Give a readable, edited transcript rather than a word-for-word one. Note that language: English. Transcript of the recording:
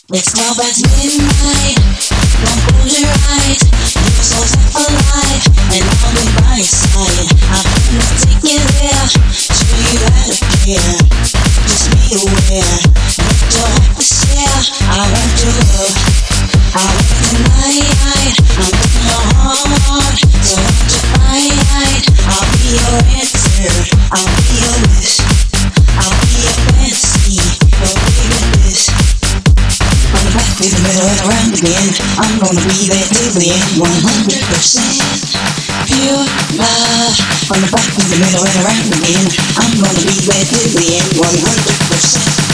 It's 12 past midnight. Don't close your eyes. You're so self alive, and I'll be by your side. I'm gonna take you there, show you how to care. Just be aware that you'll have to share. I want your love. I want it tonight. I'm breaking your heart, so won't you fight? I'll be your answer. I'll be your wish. I'll be your fantasy. Your favorite dish. From the back to the middle and around again, I'm gonna be there till the end. 100% pure love. From the back to the middle and around again, I'm gonna be there till the end. 100%